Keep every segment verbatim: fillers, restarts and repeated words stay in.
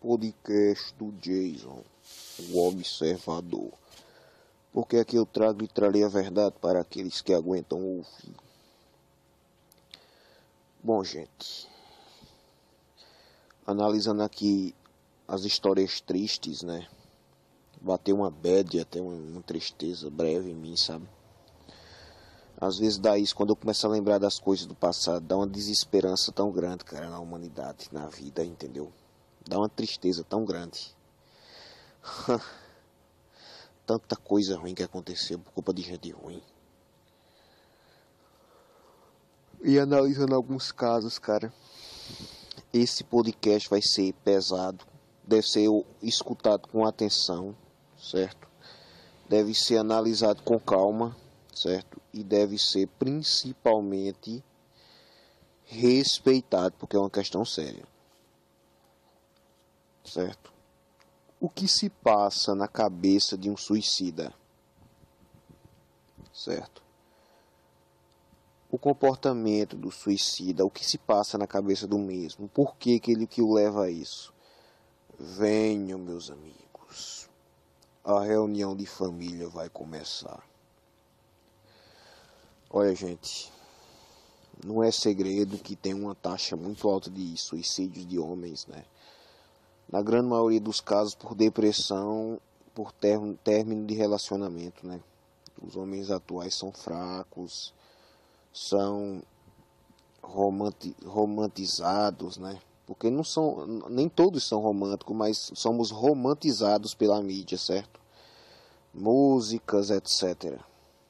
podcast do Jason, o observador. Porque aqui eu trago e trarei a verdade para aqueles que aguentam ouvir. Bom, gente, analisando aqui as histórias tristes, né? Bateu uma bad, até uma, uma tristeza breve em mim, sabe? Às vezes dá isso, quando eu começo a lembrar das coisas do passado, dá uma desesperança tão grande, cara, na humanidade, na vida, entendeu? Dá uma tristeza tão grande. Tanta coisa ruim que aconteceu por culpa de gente ruim. E analisando alguns casos, cara, esse podcast vai ser pesado, deve ser escutado com atenção, certo? Deve ser analisado com calma, certo? E deve ser principalmente respeitado, porque é uma questão séria, certo? O que se passa na cabeça de um suicida, certo? O comportamento do suicida, o que se passa na cabeça do mesmo, por que que ele que o leva a isso? Venham, meus amigos, a reunião de família vai começar. Olha, gente, não é segredo que tem uma taxa muito alta de suicídios de homens, né? Na grande maioria dos casos por depressão, por término de relacionamento, né? Os homens atuais são fracos, são romanti romantizados, né? Porque não são, nem todos são românticos, mas somos romantizados pela mídia, certo? Músicas, etcétera.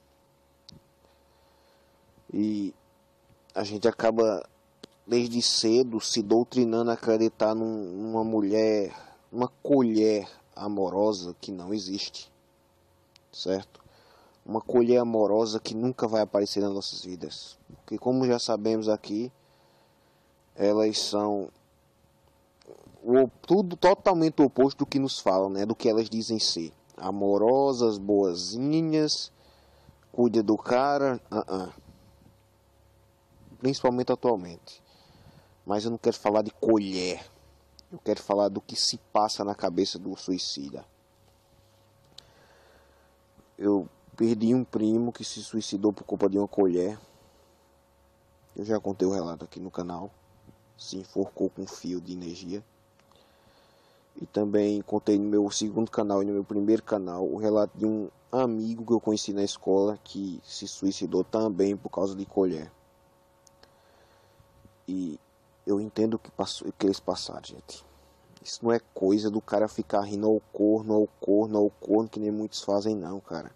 E a gente acaba desde cedo se doutrinando a acreditar num, numa mulher, uma colher amorosa que não existe, certo? Uma colher amorosa que nunca vai aparecer nas nossas vidas, porque como já sabemos aqui, elas são o, tudo totalmente oposto do que nos falam, né? Do que elas dizem ser amorosas, boazinhas, cuida do cara, uh -uh. Principalmente atualmente. Mas eu não quero falar de colher. Eu quero falar do que se passa na cabeça do suicida. Eu perdi um primo que se suicidou por culpa de uma colher. Eu já contei o relato aqui no canal. Se enforcou com um fio de energia. E também contei no meu segundo canal e no meu primeiro canal o relato de um amigo que eu conheci na escola que se suicidou também por causa de colher. E eu entendo o que, passou, o que eles passaram, gente. Isso não é coisa do cara ficar rindo ao corno, ao corno, ao corno, que nem muitos fazem não, cara.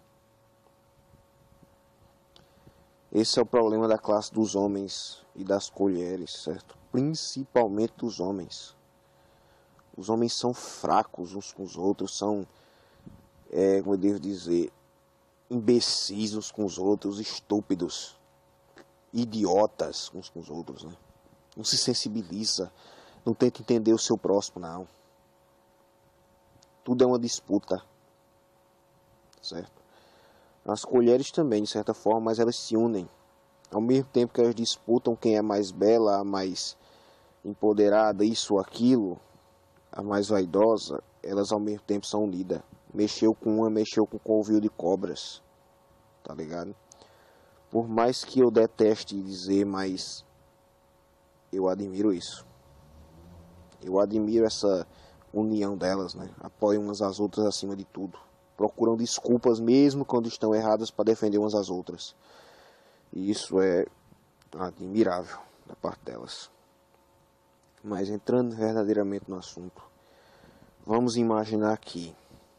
Esse é o problema da classe dos homens e das colheres, certo? Principalmente dos homens. Os homens são fracos uns com os outros, são, é, como eu devo dizer, imbecis uns com os outros, estúpidos, idiotas uns com os outros, né? Não se sensibiliza, não tenta entender o seu próximo, não. Tudo é uma disputa, certo? As colheres também, de certa forma, mas elas se unem. Ao mesmo tempo que elas disputam quem é mais bela, a mais empoderada, isso ou aquilo, a mais vaidosa, elas ao mesmo tempo são unidas. Mexeu com uma, mexeu com o covil de cobras, tá ligado? Por mais que eu deteste dizer, mas eu admiro isso. Eu admiro essa união delas, né? Apoiam umas às outras acima de tudo. Procuram desculpas mesmo quando estão erradas para defender umas às outras. E isso é admirável da parte delas. Mas entrando verdadeiramente no assunto, vamos imaginar que,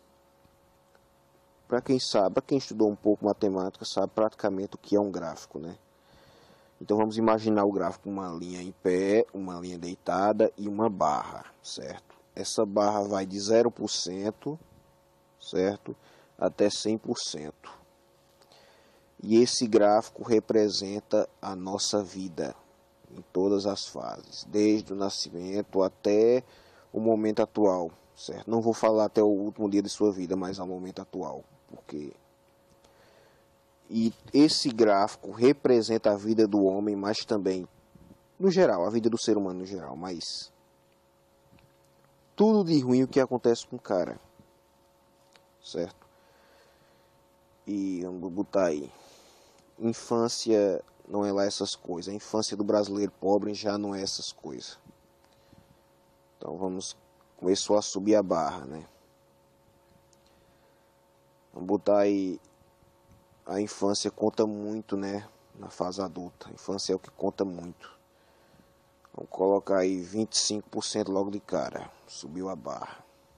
para quem sabe, para quem estudou um pouco matemática, sabe praticamente o que é um gráfico, né? Então vamos imaginar o gráfico, uma linha em pé, uma linha deitada e uma barra, certo? Essa barra vai de zero por cento, certo? Até cem por cento. E esse gráfico representa a nossa vida em todas as fases, desde o nascimento até o momento atual, certo? Não vou falar até o último dia de sua vida, mas ao momento atual, porque e esse gráfico representa a vida do homem, mas também no geral, a vida do ser humano no geral, mas tudo de ruim o que acontece com o cara, certo? E vamos botar aí, infância não é lá essas coisas, a infância do brasileiro pobre já não é essas coisas. Então vamos, começou a subir a barra, né? Vamos botar aí, a infância conta muito, né? Na fase adulta, a infância é o que conta muito. Vamos colocar aí vinte e cinco por cento logo de cara, subiu a barra.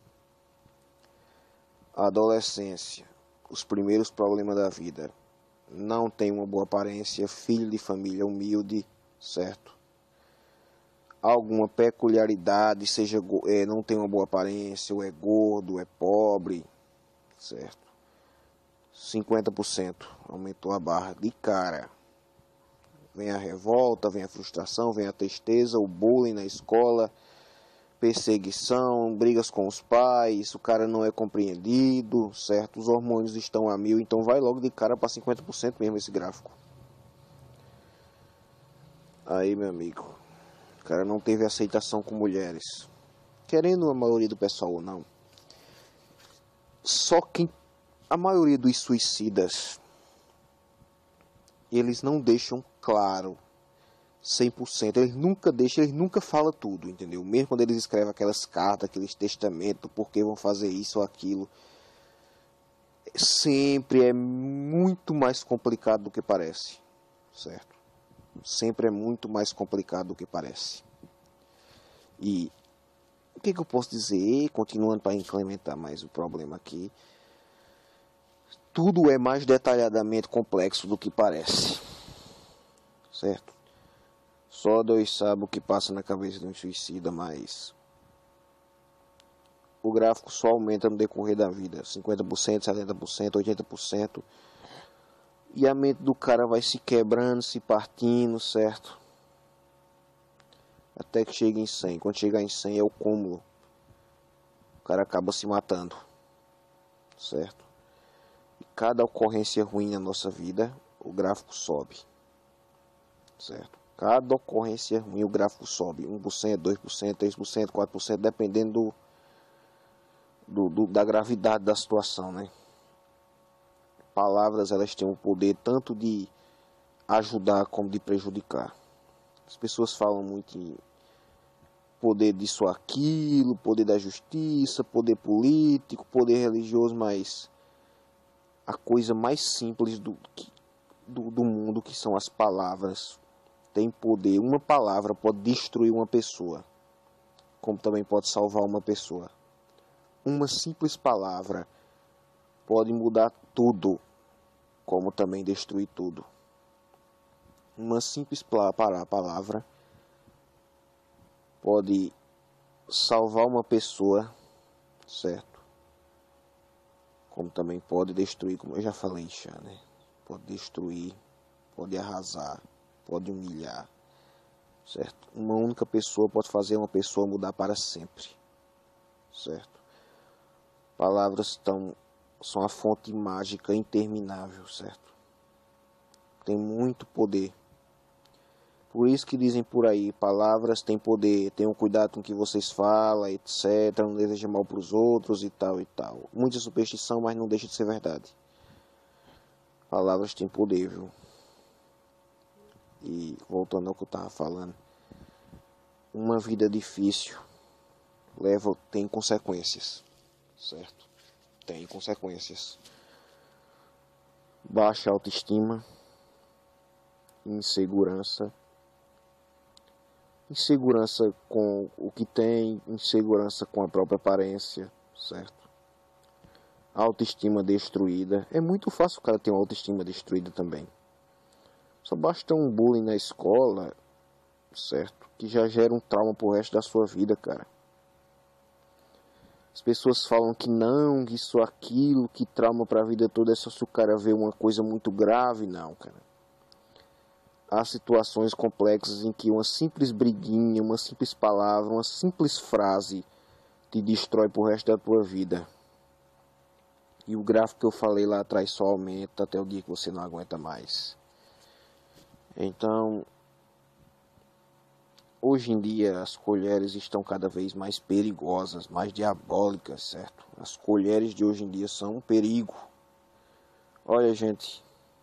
A adolescência, os primeiros problemas da vida. Não tem uma boa aparência, filho de família humilde, certo? Alguma peculiaridade, seja é, não tem uma boa aparência, ou é gordo, é pobre, certo? cinquenta por cento aumentou a barra de cara. Vem a revolta, vem a frustração, vem a tristeza, o bullying na escola, perseguição, brigas com os pais, o cara não é compreendido, certo? Os hormônios estão a mil, então vai logo de cara para cinquenta por cento mesmo esse gráfico. Aí, meu amigo, o cara não teve aceitação com mulheres, querendo a maioria do pessoal ou não. Só que a maioria dos suicidas, eles não deixam claro cem por cento, eles nunca deixam, eles nunca falam tudo, entendeu? Mesmo quando eles escrevem aquelas cartas, aqueles testamentos, por que vão fazer isso ou aquilo, sempre é muito mais complicado do que parece, certo? Sempre é muito mais complicado do que parece. E o que, que eu posso dizer, continuando para incrementar mais o problema aqui, tudo é mais detalhadamente complexo do que parece, certo? Só Deus sabe o que passa na cabeça de um suicida, mas o gráfico só aumenta no decorrer da vida, cinquenta por cento, setenta por cento, oitenta por cento, e a mente do cara vai se quebrando, se partindo, certo? Até que chega em cem, quando chegar em cem é o cúmulo, o cara acaba se matando, certo? E cada ocorrência ruim na nossa vida, o gráfico sobe, certo? Cada ocorrência ruim, o gráfico sobe um por cento, dois por cento, três por cento, quatro por cento, dependendo do, do, do, da gravidade da situação, né? Palavras, elas têm o poder tanto de ajudar como de prejudicar. As pessoas falam muito em poder disso ou aquilo, poder da justiça, poder político, poder religioso, mas a coisa mais simples do, do, do mundo, que são as palavras, tem poder. Uma palavra pode destruir uma pessoa, como também pode salvar uma pessoa. Uma simples palavra pode mudar tudo, como também destruir tudo. Uma simples palavra pode salvar uma pessoa, certo? Como também pode destruir, como eu já falei já, né? Pode destruir, pode arrasar, pode humilhar, certo? Uma única pessoa pode fazer uma pessoa mudar para sempre, certo? Palavras estão, são a fonte mágica interminável, certo? Tem muito poder. Por isso que dizem por aí, palavras têm poder, tenham cuidado com o que vocês falam, etcétera. Não desejem mal para os outros e tal e tal. Muita superstição, mas não deixa de ser verdade. Palavras têm poder, viu? E voltando ao que eu estava falando, uma vida difícil leva, tem consequências, certo? Tem consequências. Baixa autoestima, insegurança, insegurança com o que tem, insegurança com a própria aparência, certo? Autoestima destruída. É muito fácil o cara ter uma autoestima destruída também. Só basta um bullying na escola, certo? Que já gera um trauma pro resto da sua vida, cara. As pessoas falam que não, que isso, aquilo, que trauma pra vida toda é só se o cara vê uma coisa muito grave. Não, cara. Há situações complexas em que uma simples briguinha, uma simples palavra, uma simples frase te destrói pro resto da tua vida. E o gráfico que eu falei lá atrás só aumenta até o dia que você não aguenta mais. Então, hoje em dia as colheres estão cada vez mais perigosas, mais diabólicas, certo? As colheres de hoje em dia são um perigo. Olha, gente,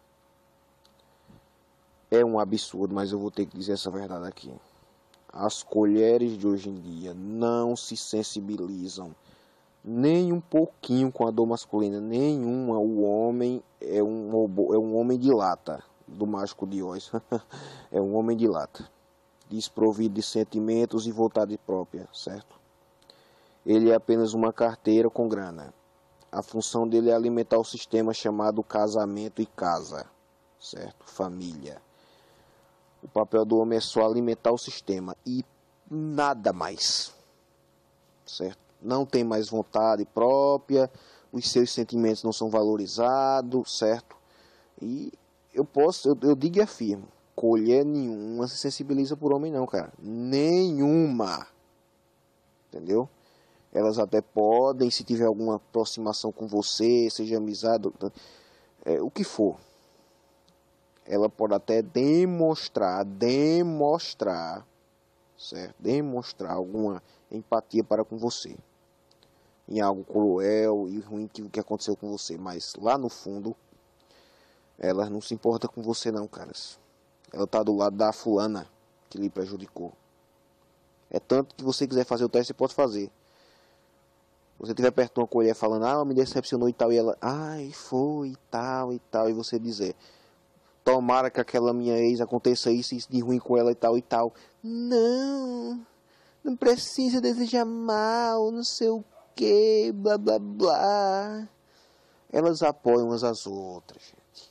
é um absurdo, mas eu vou ter que dizer essa verdade aqui. As colheres de hoje em dia não se sensibilizam nem um pouquinho com a dor masculina, nenhuma. O homem é um, é um homem de lata, do Mágico de Oz. É um homem de lata, desprovido de sentimentos e vontade própria, certo? Ele é apenas uma carteira com grana. A função dele é alimentar o sistema chamado casamento e casa, certo? Família. O papel do homem é só alimentar o sistema e nada mais, certo? Não tem mais vontade própria, os seus sentimentos não são valorizados, certo? E eu posso, eu, eu digo e afirmo, colher nenhuma se sensibiliza por homem não, cara. Nenhuma. Entendeu? Elas até podem, se tiver alguma aproximação com você, seja amizade, é, o que for. Ela pode até demonstrar, demonstrar, certo? Demonstrar alguma empatia para com você. Em algo cruel e ruim que, que aconteceu com você. Mas lá no fundo, ela não se importa com você não, caras. Ela tá do lado da fulana que lhe prejudicou. É tanto que você quiser fazer o teste, você pode fazer. Você estiver perto de uma colher falando, ah, me decepcionou e tal. E ela, ai, foi e tal e tal. E você dizer, tomara que aquela minha ex aconteça isso, isso de ruim com ela e tal e tal. Não, não precisa desejar mal, não sei o que, blá blá blá. Elas apoiam umas às outras, gente.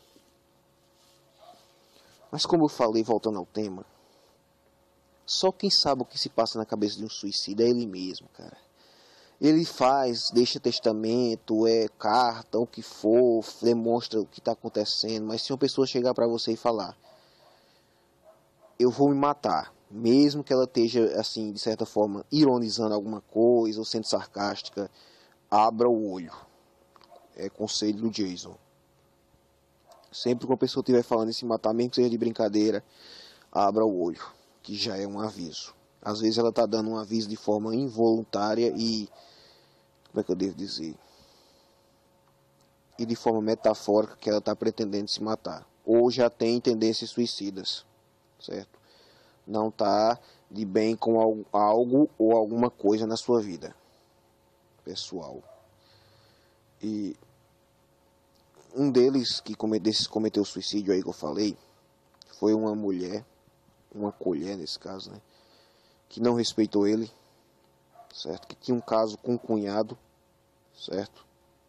Mas como eu falei, voltando ao tema, só quem sabe o que se passa na cabeça de um suicida é ele mesmo, cara. Ele faz, deixa testamento, é carta, o que for, demonstra o que está acontecendo. Mas se uma pessoa chegar para você e falar, eu vou me matar, mesmo que ela esteja, assim, de certa forma, ironizando alguma coisa ou sendo sarcástica, abra o olho. É conselho do Jason. Sempre que uma pessoa estiver falando em se matar, mesmo que seja de brincadeira, abra o olho, que já é um aviso. Às vezes ela está dando um aviso de forma involuntária e, como é que eu devo dizer? E de forma metafórica que ela está pretendendo se matar. Ou já tem tendências suicidas, certo? Não está de bem com algo ou alguma coisa na sua vida pessoal. E um deles que desses cometeu suicídio aí que eu falei, foi uma mulher, uma colher nesse caso, né? Que não respeitou ele, certo? Que tinha um caso com um cunhado, certo?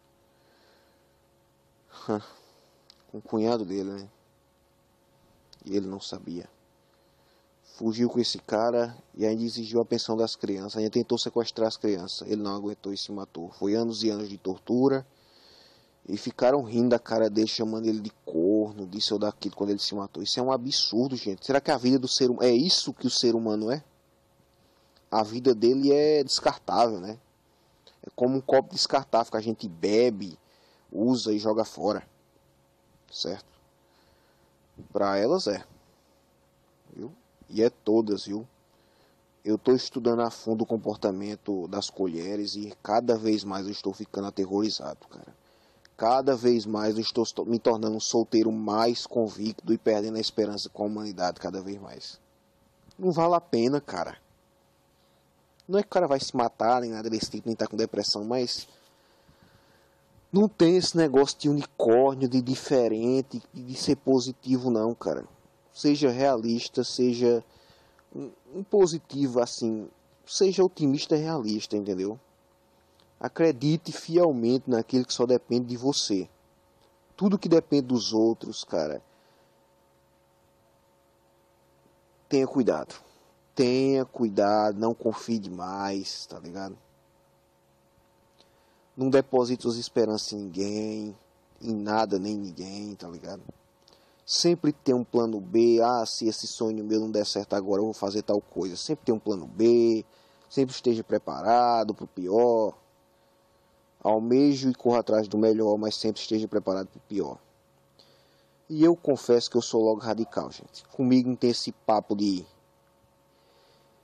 Com o cunhado dele, né? E ele não sabia. Fugiu com esse cara e ainda exigiu a pensão das crianças. Ainda tentou sequestrar as crianças. Ele não aguentou e se matou. Foi anos e anos de tortura. E ficaram rindo da cara dele, chamando ele de corno, disso ou daquilo, quando ele se matou. Isso é um absurdo, gente. Será que a vida do ser humano... É isso que o ser humano é? A vida dele é descartável, né? É como um copo descartável que a gente bebe, usa e joga fora. Certo? Para elas é. Viu? E é todas, viu? Eu estou estudando a fundo o comportamento das colheres e cada vez mais eu estou ficando aterrorizado, cara. Cada vez mais eu estou me tornando um solteiro mais convicto e perdendo a esperança com a humanidade cada vez mais. Não vale a pena, cara. Não é que o cara vai se matar, nem nada desse tipo, nem tá com depressão, mas... Não tem esse negócio de unicórnio, de diferente, de ser positivo não, cara. Seja realista, seja um positivo, assim... Seja otimista e realista, entendeu? Acredite fielmente naquilo que só depende de você. Tudo que depende dos outros, cara, tenha cuidado. Tenha cuidado, não confie demais, tá ligado? Não deposite suas esperanças em ninguém, em nada nem ninguém, tá ligado? Sempre tem um plano B. Ah, se esse sonho meu não der certo agora, eu vou fazer tal coisa. Sempre tem um plano B. Sempre esteja preparado para o pior. Almejo e corra atrás do melhor, mas sempre esteja preparado para o pior. E eu confesso que eu sou logo radical, gente. Comigo não tem esse papo de...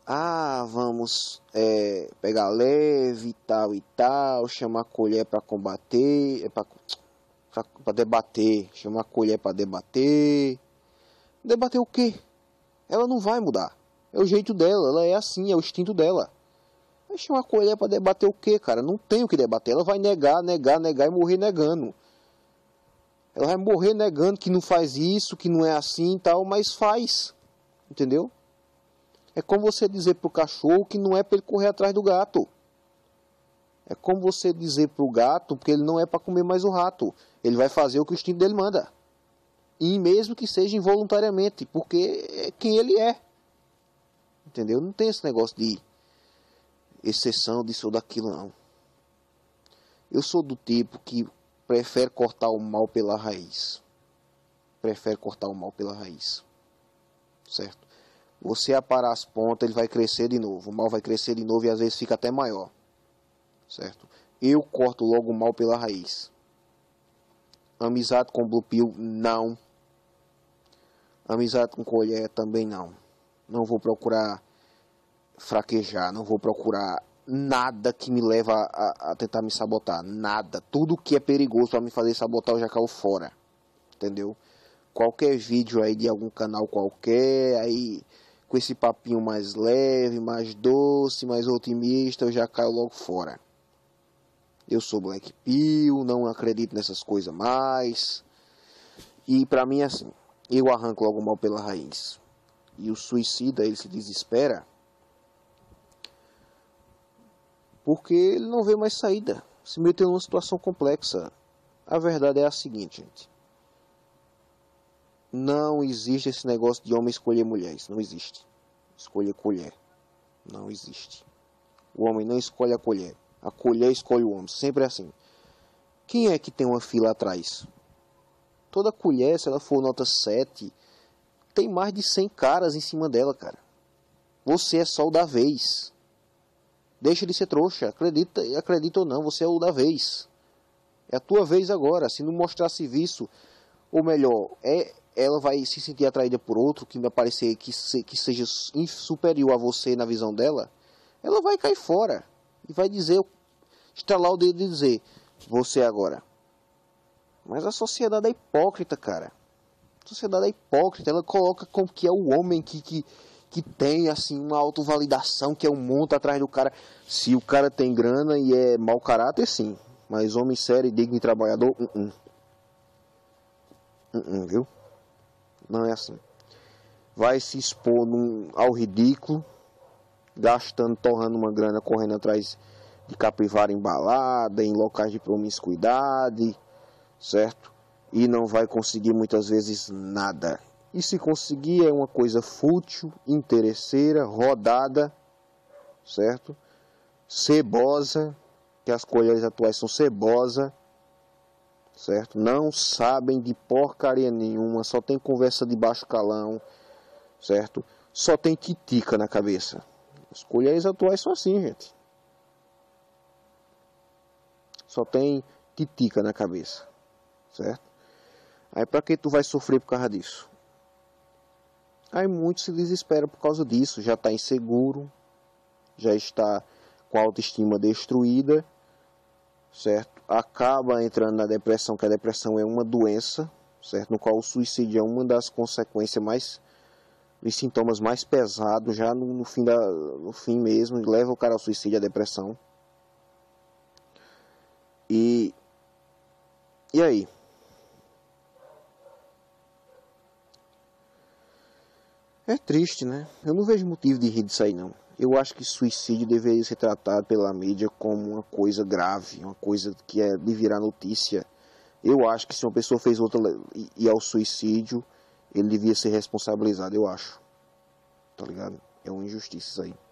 Ah, vamos é, pegar leve e tal e tal, chamar a colher para combater, é para debater, chamar a colher para debater. Debater o quê? Ela não vai mudar. É o jeito dela, ela é assim, é o instinto dela. Vai chamar a colher para debater o quê, cara? Não tem o que debater. Ela vai negar, negar, negar e morrer negando. Ela vai morrer negando que não faz isso, que não é assim e tal, mas faz. Entendeu? É como você dizer pro cachorro que não é para ele correr atrás do gato. É como você dizer pro gato que ele não é para comer mais o rato. Ele vai fazer o que o instinto dele manda. E mesmo que seja involuntariamente, porque é quem ele é. Entendeu? Não tem esse negócio de exceção disso ou daquilo, não. Eu sou do tipo que prefere cortar o mal pela raiz. Prefere cortar o mal pela raiz. Certo? Você aparar as pontas, ele vai crescer de novo. O mal vai crescer de novo e às vezes fica até maior. Certo? Eu corto logo o mal pela raiz. Amizade com Blue Pill, não. Amizade com colher, também não. Não vou procurar fraquejar, não vou procurar nada que me leva a, a tentar me sabotar. Nada. Tudo que é perigoso para me fazer sabotar, eu já caio fora. Entendeu? Qualquer vídeo aí de algum canal qualquer, aí com esse papinho mais leve, mais doce, mais otimista, eu já caio logo fora. Eu sou Black Pill, não acredito nessas coisas mais. E pra mim é assim, eu arranco logo o mal pela raiz. E o suicida, ele se desespera porque ele não vê mais saída. Se meteu numa situação complexa. A verdade é a seguinte, gente. Não existe esse negócio de homem escolher mulher. Isso não existe. Escolher colher. Não existe. O homem não escolhe a colher. A colher escolhe o homem. Sempre é assim. Quem é que tem uma fila atrás? Toda colher, se ela for nota sete, tem mais de cem caras em cima dela, cara. Você é só o da vez. Deixa de ser trouxa. Acredita, acredita ou não, você é o da vez. É a tua vez agora. Se não mostrar serviço, ou melhor, é, ela vai se sentir atraída por outro, que vai parecer que, se, que seja superior a você na visão dela, ela vai cair fora. E vai dizer, estalar o dedo e dizer, você agora. Mas a sociedade é hipócrita, cara. A sociedade é hipócrita. Ela coloca como que é o homem que, que, que tem assim uma autovalidação, que é um monte atrás do cara. Se o cara tem grana e é mau caráter, sim. Mas homem sério, digno e trabalhador, uh -uh. Uh -uh, viu? Não é assim. Vai se expor num, ao ridículo, gastando, torrando uma grana, correndo atrás de capivara embalada, em locais de promiscuidade, certo? E não vai conseguir muitas vezes nada. E se conseguir é uma coisa fútil, interesseira, rodada, certo? Cebosa, que as colheres atuais são cebosa, certo? Não sabem de porcaria nenhuma, só tem conversa de baixo calão, certo? Só tem titica na cabeça. As colheres atuais são assim, gente. Só tem titica na cabeça, certo? Aí pra que tu vai sofrer por causa disso? Aí muitos se desesperam por causa disso, já está inseguro, já está com a autoestima destruída, certo? Acaba entrando na depressão, que a depressão é uma doença, certo? No qual o suicídio é uma das consequências mais, os sintomas mais pesados, já no, no, fim da, no fim mesmo, leva o cara ao suicídio, à depressão. E, e aí? É triste, né? Eu não vejo motivo de rir disso aí, não. Eu acho que suicídio deveria ser tratado pela mídia como uma coisa grave, uma coisa que é de virar notícia. Eu acho que se uma pessoa fez outra e ao suicídio, ele devia ser responsabilizado, eu acho. Tá ligado? É uma injustiça isso aí.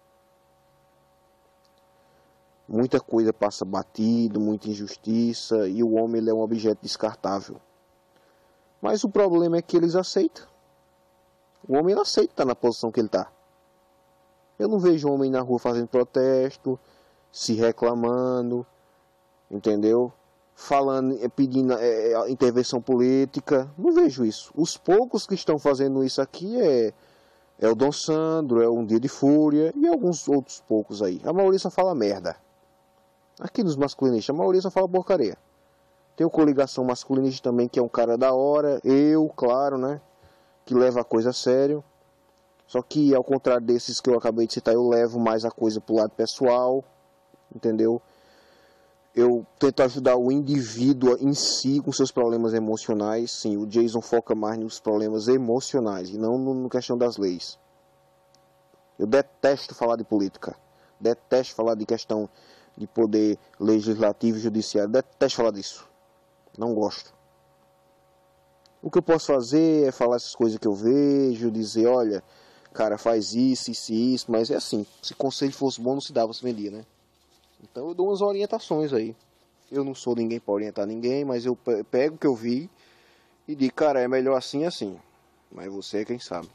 Muita coisa passa batido, muita injustiça, e o homem ele é um objeto descartável. Mas o problema é que eles aceitam. O homem não aceita estar na posição que ele está. Eu não vejo homem na rua fazendo protesto, se reclamando, entendeu? Falando, pedindo é, intervenção política. Não vejo isso. Os poucos que estão fazendo isso aqui é é o Dom Sandro, é um Dia de Fúria e alguns outros poucos aí. A maioria só fala merda. Aqui nos masculinistas, a maioria só fala porcaria. Tem o Coligação Masculinista também, que é um cara da hora. Eu, claro, né? Que leva a coisa a sério. Só que, ao contrário desses que eu acabei de citar, eu levo mais a coisa pro lado pessoal. Entendeu? Eu tento ajudar o indivíduo em si com seus problemas emocionais. Sim, o Jason foca mais nos problemas emocionais e não no questão das leis. Eu detesto falar de política. Detesto falar de questão de poder legislativo e judiciário. Detesto falar disso. Não gosto. O que eu posso fazer é falar essas coisas que eu vejo, dizer, olha, cara, faz isso, isso e isso, mas é assim, se conselho fosse bom não se dava, se vendia, né? Então eu dou umas orientações aí. Eu não sou ninguém para orientar ninguém, mas eu pego o que eu vi e digo, cara, é melhor assim assim. Mas você é quem sabe.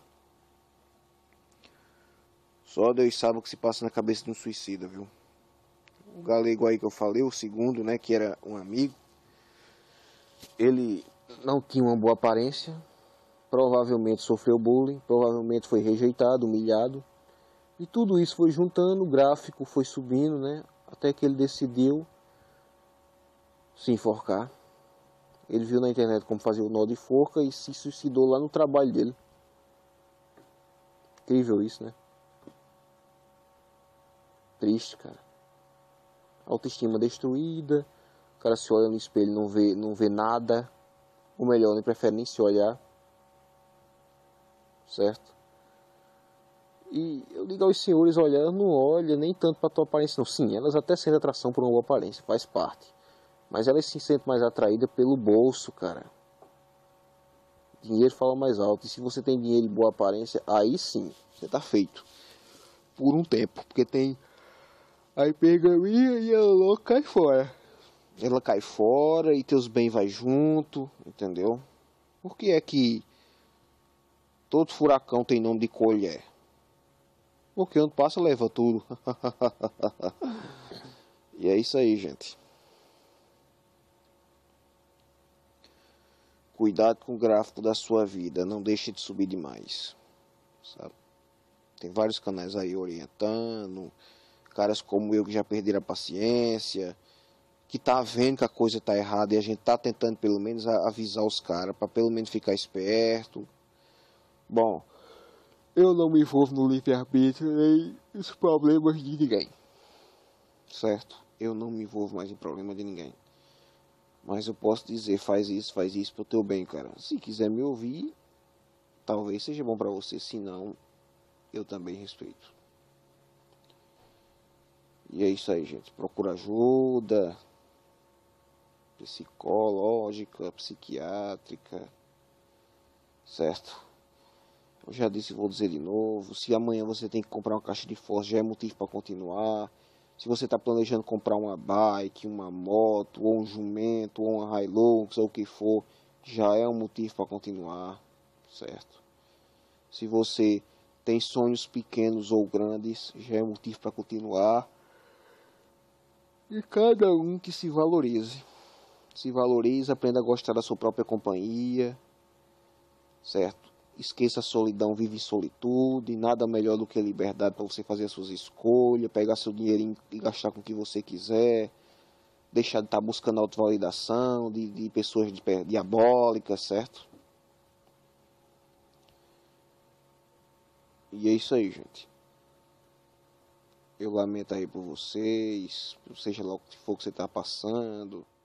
Só Deus sabe o que se passa na cabeça de um suicida, viu? O galego aí que eu falei, o segundo, né, que era um amigo, ele não tinha uma boa aparência, provavelmente sofreu bullying, provavelmente foi rejeitado, humilhado. E tudo isso foi juntando, o gráfico foi subindo, né? Até que ele decidiu se enforcar. Ele viu na internet como fazer o nó de forca e se suicidou lá no trabalho dele. Incrível isso, né? Triste, cara. Autoestima destruída. O cara se olha no espelho e não vê, não vê nada. Ou melhor, ele prefere nem se olhar. Certo? E eu digo aos senhores, olha, não olha nem tanto para tua aparência não. Sim, elas até sentem atração por uma boa aparência, faz parte. Mas elas se sentem mais atraídas pelo bolso, cara. Dinheiro fala mais alto. E se você tem dinheiro e boa aparência, aí sim, você tá feito. Por um tempo, porque tem a hipergamia e a louca cai fora. Ela cai fora e teus bens vai junto, entendeu? Por que é que todo furacão tem nome de colher? Porque onde passa leva tudo. E é isso aí, gente. Cuidado com o gráfico da sua vida. Não deixe de subir demais. Sabe? Tem vários canais aí orientando. Caras como eu que já perderam a paciência. Que tá vendo que a coisa tá errada. E a gente tá tentando pelo menos avisar os caras. Para pelo menos ficar esperto. Bom, eu não me envolvo no livre-arbítrio nem nos problemas de ninguém. Certo? Eu não me envolvo mais em problema de ninguém. Mas eu posso dizer, faz isso, faz isso pro teu bem, cara. Se quiser me ouvir, talvez seja bom pra você. Se não, eu também respeito. E é isso aí, gente. Procura ajuda psicológica, psiquiátrica. Certo? Eu já disse e vou dizer de novo. Se amanhã você tem que comprar uma caixa de força, já é motivo para continuar. Se você está planejando comprar uma bike, uma moto, ou um jumento, ou uma Hilux, ou o que for, já é um motivo para continuar, certo? Se você tem sonhos pequenos ou grandes, já é motivo para continuar. E cada um que se valorize. Se valorize, aprenda a gostar da sua própria companhia, certo? Esqueça a solidão, vive em solitude. Nada melhor do que a liberdade para você fazer as suas escolhas, pegar seu dinheirinho e gastar com o que você quiser. Deixar de estar buscando autovalidação de, de pessoas diabólicas, certo? E é isso aí, gente. Eu lamento aí por vocês, seja lá o que for que você está passando.